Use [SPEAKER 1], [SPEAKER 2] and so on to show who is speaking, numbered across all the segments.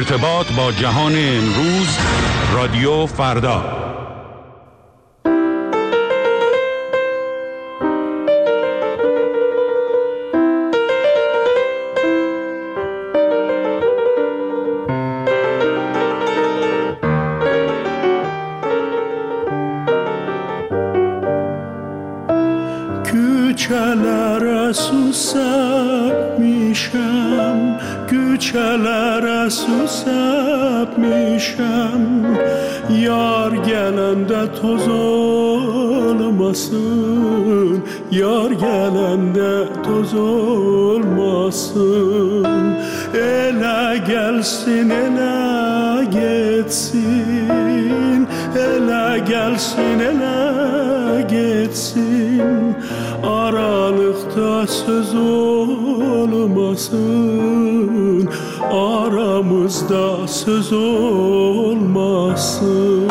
[SPEAKER 1] ارتباط با جهان امروز، رادیو فردا.
[SPEAKER 2] Güçelere susap mişem, güçelere susap mişem. Yar gelende toz olmasın, yar gelende toz olmasın. Ele gelsin, ele geçsin, ele gelsin, ele geçsin. Aralıkta söz olmasın, aramızda söz olmasın.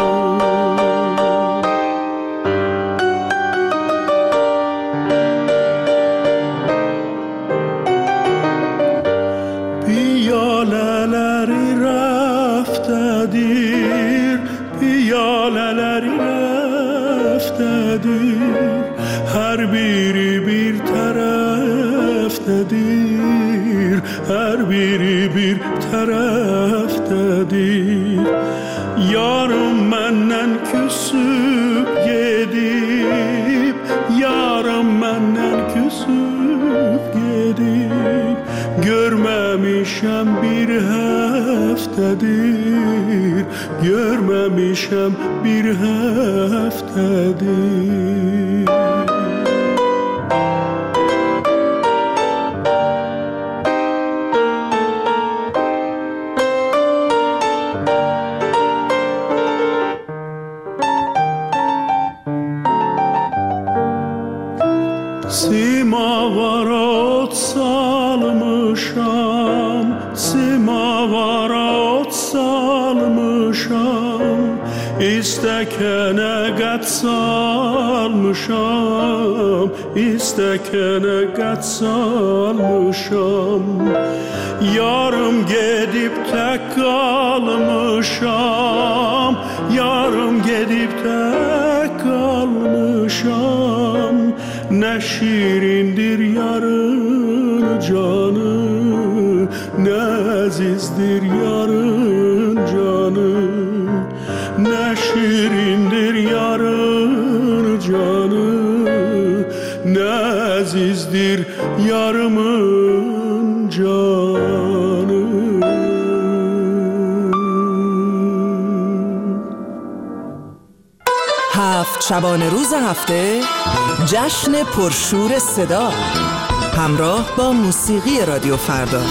[SPEAKER 2] Piyaleleri raftedir, piyaleleri raftedir. Her biri bir taraftadır, her biri bir taraftadır. Yarım menden küsüp gidip, yarım menden küsüp gidip. Görmemişem bir haftadır, görmemişem bir haftadır. Simavara ot salmışam, simavara ot salmışam. İstekene gat salmışam, istekene gat salmışam. Yarım gedip tek kalmışam, yarım gedip tek kalmışam. Ne şirindir yarın canı, ne azizdir yarın canı. Ne şirindir yarın canı, ne azizdir yarımın canı.
[SPEAKER 3] هفت شبانه روز هفته جشن پرشور صدا همراه با موسیقی رادیو فردا.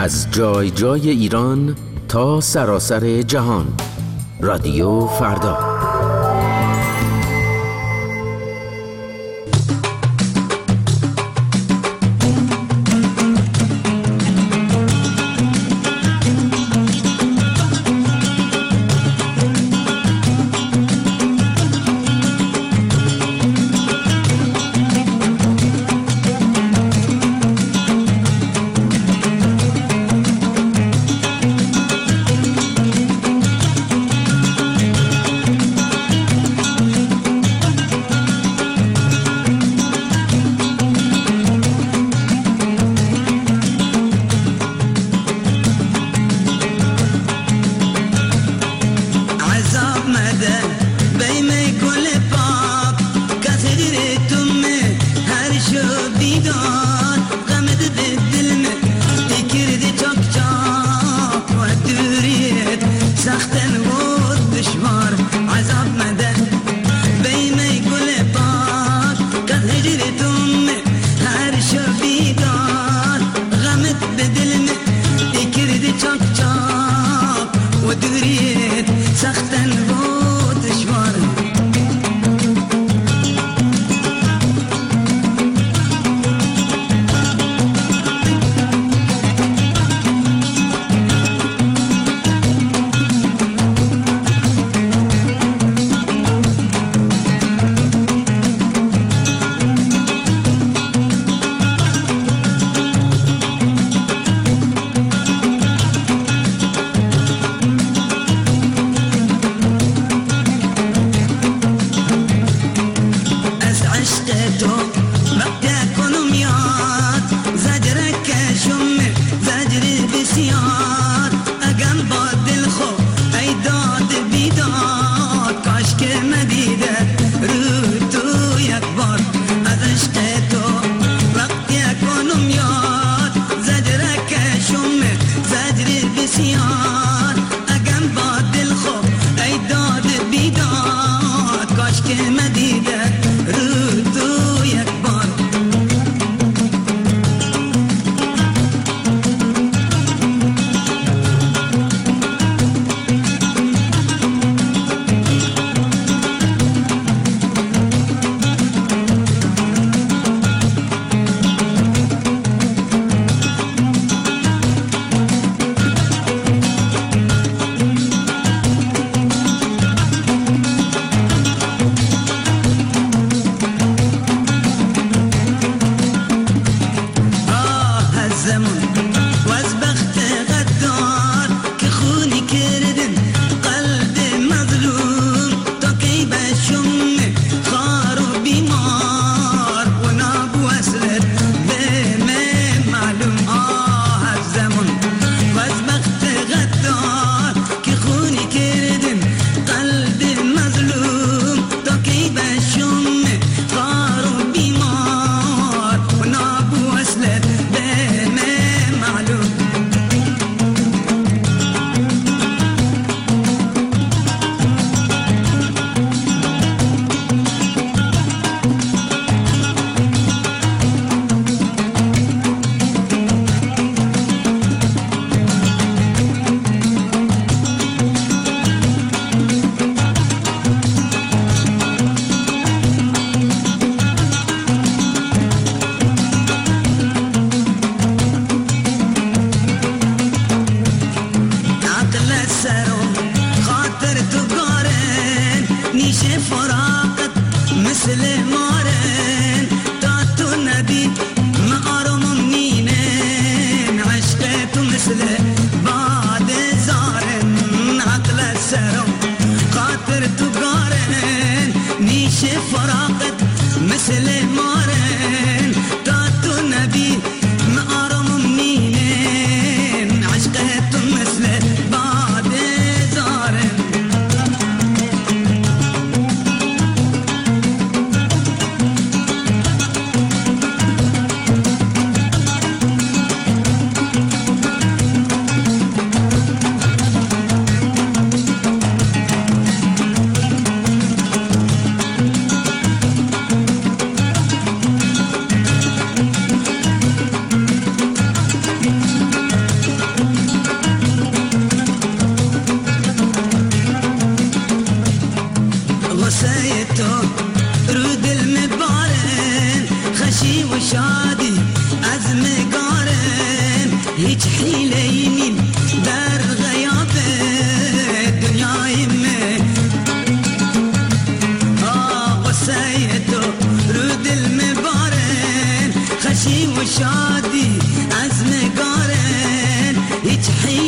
[SPEAKER 4] از جای جای ایران تا سراسر جهان. رادیو فردا.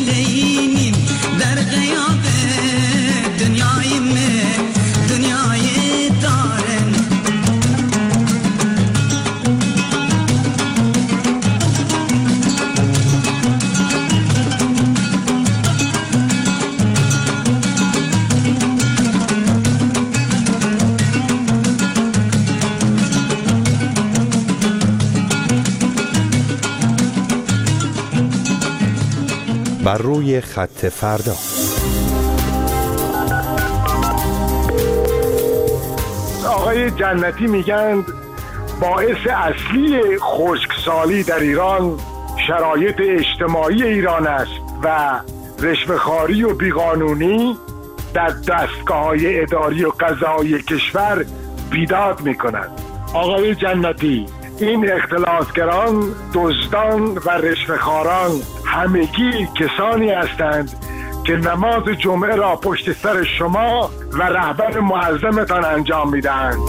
[SPEAKER 5] وسیله‌ایم در غیاب دنیای من دنیای دارن.
[SPEAKER 6] بر روی خط فردا.
[SPEAKER 7] آقای جنتی میگن باعث اصلی خشکسالی در ایران شرایط اجتماعی ایران است و رشوه‌خواری و بیقانونی در دستگاه‌های اداری و قضایی کشور بیداد میکنند. آقای جنتی، این اختلاسگران، دزدان و رشوه‌خواران همگی کسانی هستند که نماز جمعه را پشت سر شما و رهبر معظمتان انجام میدهند.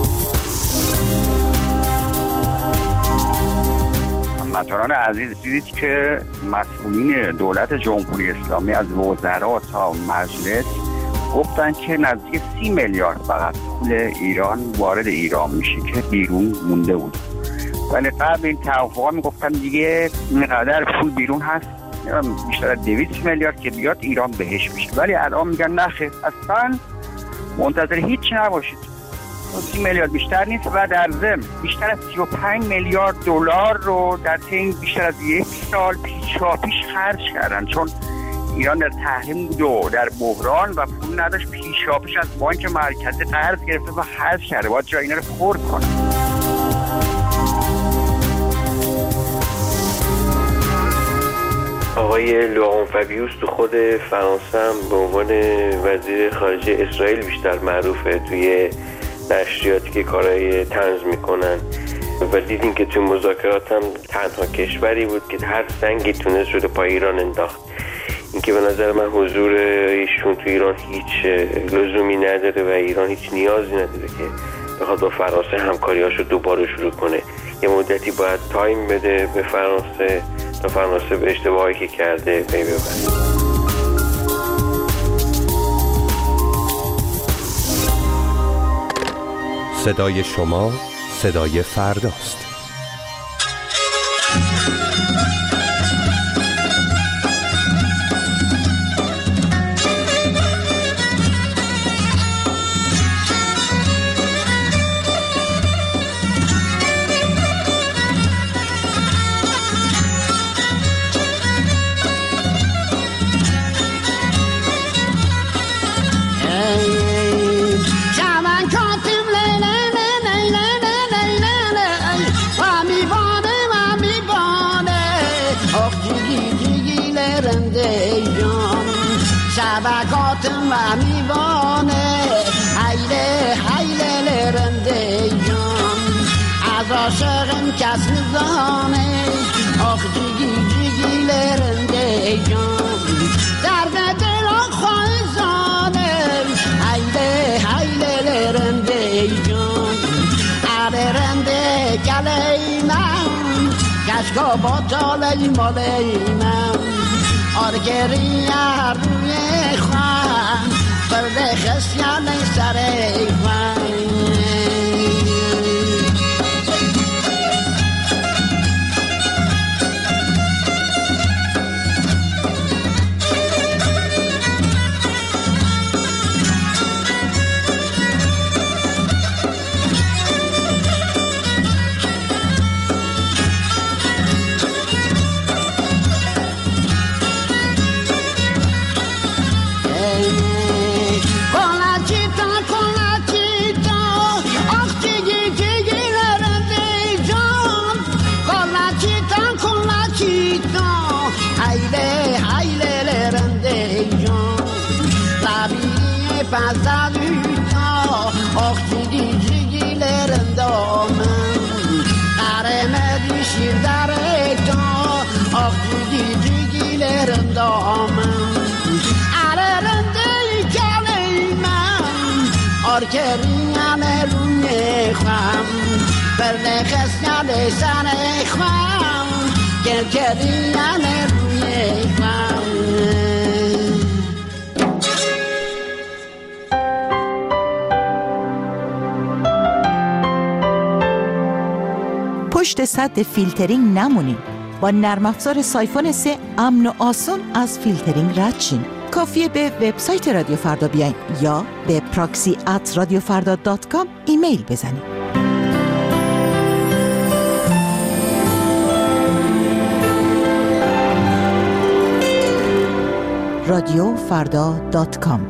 [SPEAKER 8] هموطنان عزیز، دیدید که مسئولین دولت جمهوری اسلامی از وزرا تا مجلس گفتن که نزدیک 30 میلیارد فقط پول ایران وارد ایران میشه که بیرون مونده بود. ولی قبل این توافقا میگفتن دیگه اینقدر پول بیرون هست، بیشتر از 200 میلیارد که بیاد ایران بهش میشه. ولی الان میگن نخیر، اصلا منتظر هیچ نباشید، 30 میلیارد بیشتر نیست و در ضمن بیشتر از 35 میلیارد دلار رو در طی بیشتر از 1 سال پیش خرج کردن، چون ایران در تحریم بود و در بحران و پول نداشت. پیش از بانک مرکزی قرض گرفته و خرج کرده، باید جای اینا رو پر کنه.
[SPEAKER 9] آقای لوران فابیوس تو خود فرانسه هم به عنوان وزیر خارجه اسرائیل بیشتر معروفه توی نشریاتی که کارهای طنز میکنن و دیدیم که توی مذاکرات هم تنها کشوری بود که هر سنگی تونست رو پای ایران انداخت. این که به نظر من حضور ایشون توی ایران هیچ لزومی نداره و ایران هیچ نیازی نداره که بخواد با فرانسه همکاریاشو دوباره شروع کنه. یه مدتی باید تایم بده به فرانسه تا فرانسه به اشتباهی که کرده پی ببره.
[SPEAKER 6] صدای شما صدای فرداست.
[SPEAKER 10] شبکاتم و میوانه حیله حیله لرنده جان، از عاشقم کس نزانه آخ جیگی جیگی لرنده جان، درد دل آخواه زانه حیله حیله لرنده جان، علی رنده گلی من کشکا با تالی مالی من، آرگری روی خواه برده خسیان سر خواه. Pazarlıkta okçigi cigilerin domen Kareme düşür darekta okçigi cigilerin domen Ararında kaleymen Orkeriyane ruye kham Berde khasnale sane kham Kerkeriyane ruye kham
[SPEAKER 11] صد فیلترینگ نمونین. با نرم افزار سایفون 3 امن و آسون از فیلترینگ رد شین. کافیه به وبسایت رادیو فردا بیاین یا به proxy@radiofarda.com ایمیل بزنین. radiofarda.com.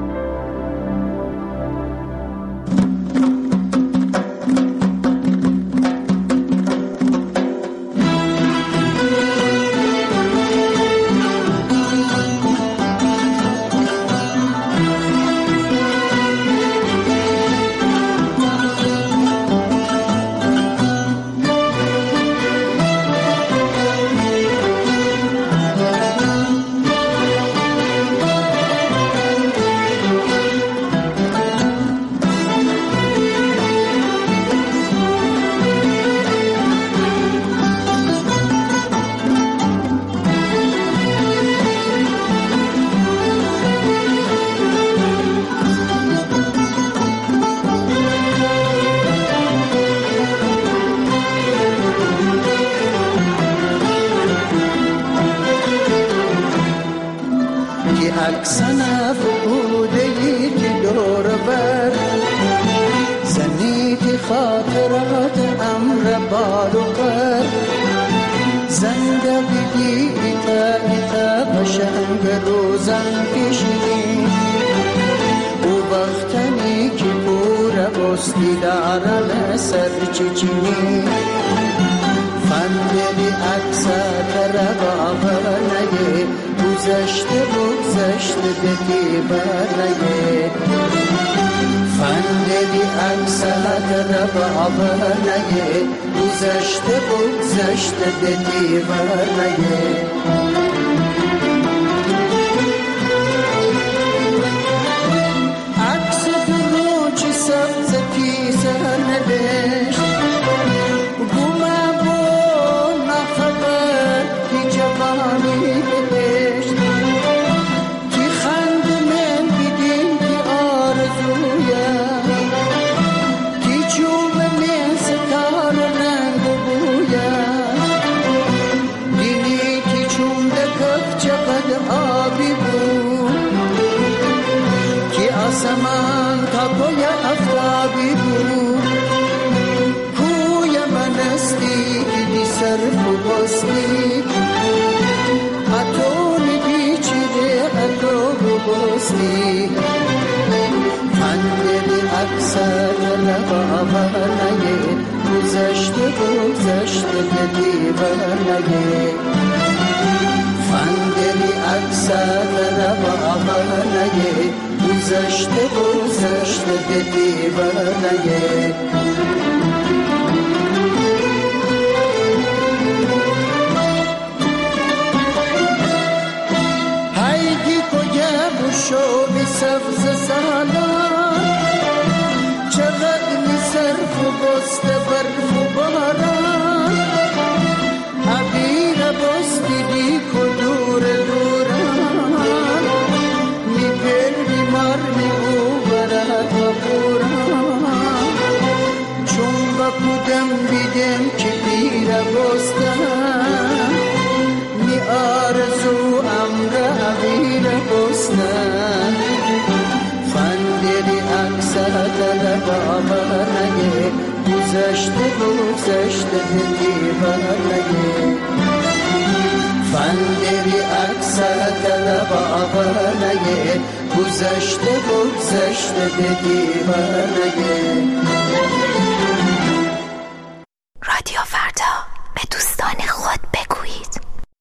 [SPEAKER 12] رادیو فردا، به دوستان خود بگویید.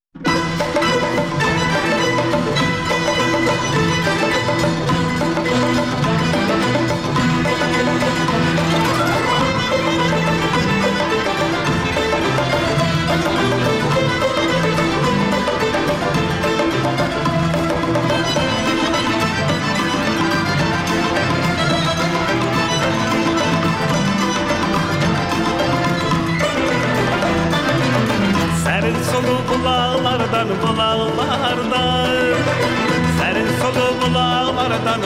[SPEAKER 2] bulağlardan bulağlardan, serin solu bulağlardan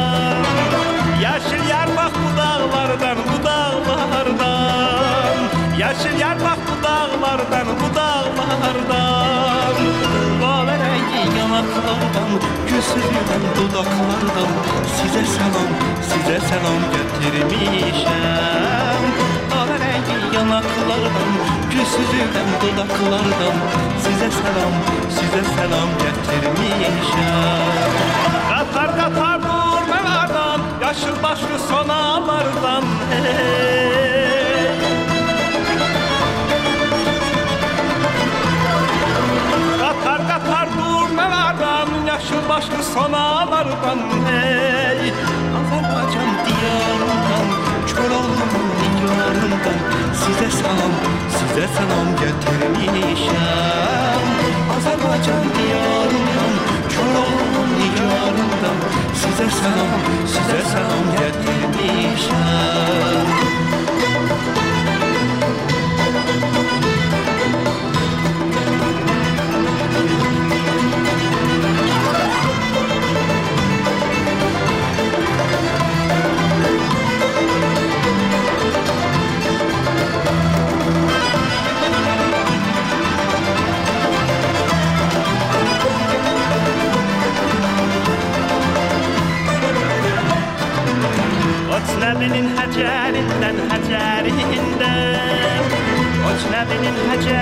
[SPEAKER 2] bulağlardan, yeşil yarmak budağlardan budağlardan, Yeşil yer bak bu dağlardan, bu dağlardan. Kahverengi yanaklardan, gülsüzlüğün dudaklardan. Size selam getirmişem. Kahverengi yanaklardan, gülsüzlüğün dudaklardan. Size selam getirmişem. Katar katar durmalardan, yaşıl başlı sonalardan. Katar katar durmalardan, yaşıl başlı sonalardan. Azerbaycan diyarından, Koroğlu'nun diyarından. Size selam getirmişem. Azerbaycan diyarından, Koroğlu'nun diyarından. Size selam getirmişem. Necnebi'nin hecerinden Necnebi'nin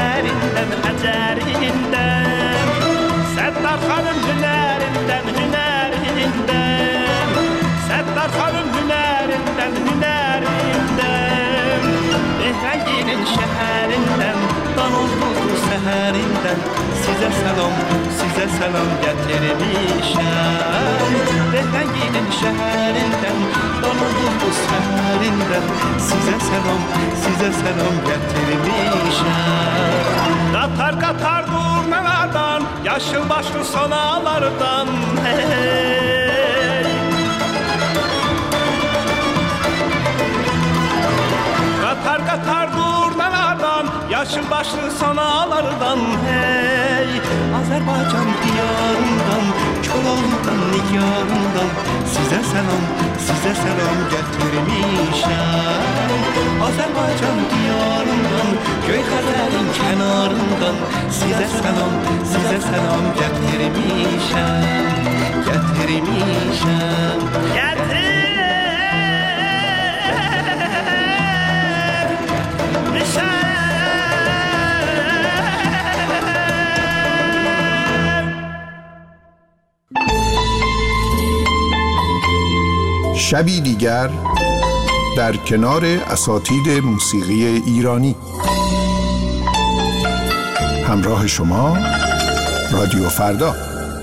[SPEAKER 2] hecerinden Settar Hanım hünerinden Settar Hanım hünerinden Mehrengi'nin şehrinden Danozlu seherinden Size selam getirmişem. Mehrengi'nin şehrinden Danozlu seherinden Size selam getirmişem. Katar katar durmalardan, yaşıl başlı sonalardan. Katar katar durmalardan, yaşıl başlı sonalardan. Azerbaycan diyarından, Koroğlu'nun nigarından. Size selam getirmişem. Azerbaycan diyarından, Göyxəzərin kenarından. Size selam getirmişem.
[SPEAKER 13] شبی دیگر در کنار اساتید موسیقی ایرانی. همراه شما رادیو فردا.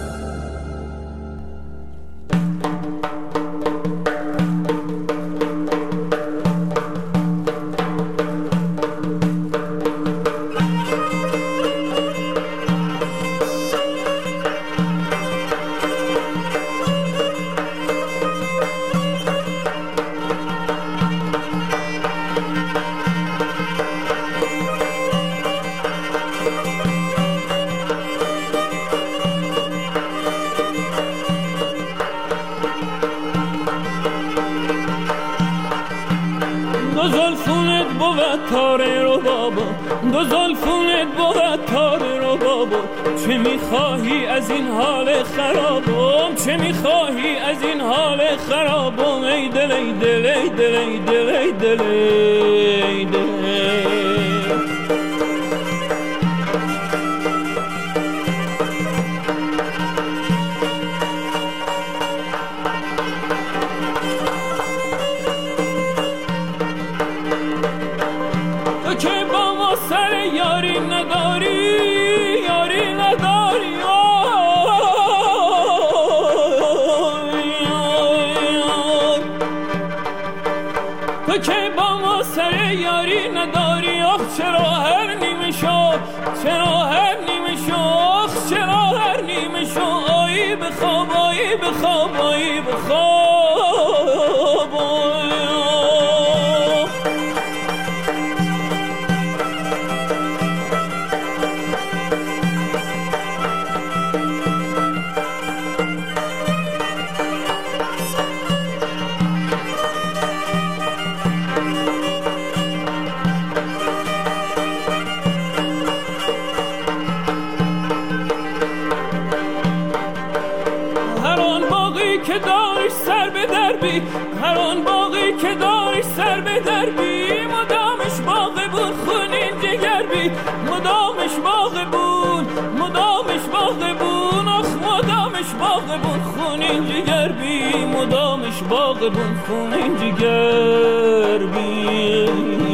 [SPEAKER 14] دو زلفونت بود تاره رو بابا چه میخواهی از این حال خرابم چه میخواهی از این حال خرابم ای دل ای دل ای دل ای دل ای دل ای دل که دارش سر به دربی، هر آن باقی که دارش سر به دربی، مدامش باغبون خونین جگر بی، مدامش باغبون، مدامش باغبون، آخ مدامش باغبون خونین جگر بی، مدامش باغبون خونین جگر بی.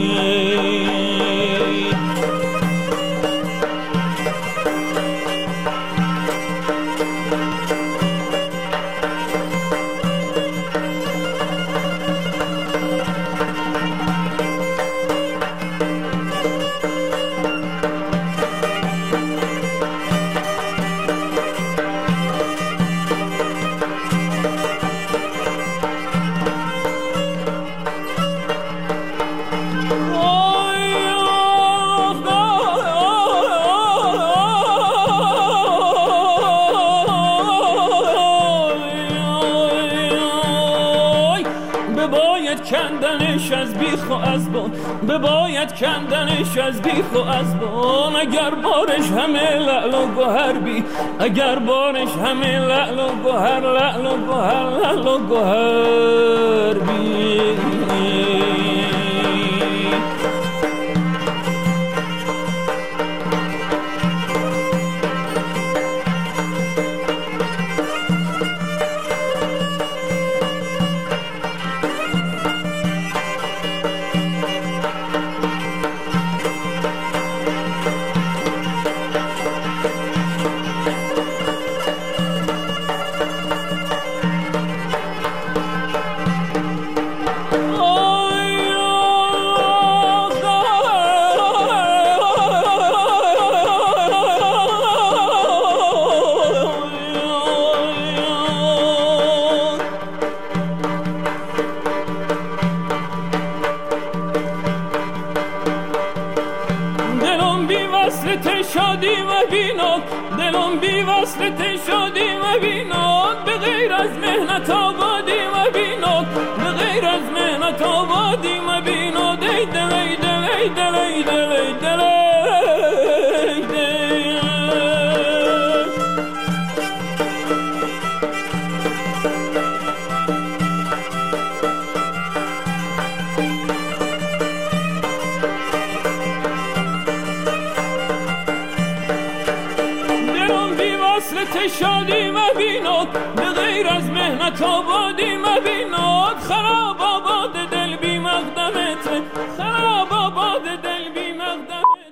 [SPEAKER 14] کندنش از بیخ و از بان، بباید کندنش از بیخ و از بان، اگر بارش همه لعل و گوهر بی، اگر بارش همه لعل و گوهر، لعل و گوهر، لعل و گوهر بی. شادی و بیناد، دلم بی وصلت شادی و بیناد، به غیر از مهنت آبادی و بیناد، به غیر از مهنت آبادی و بیناد، ای دل ای دل ای دل ای دل ای دل ای دل. شادی و بیناد، به غیر از مهنت آبادی و بیناد، خراب آباد دل بی مقدمت، خراب آباد دل بی مقدمت.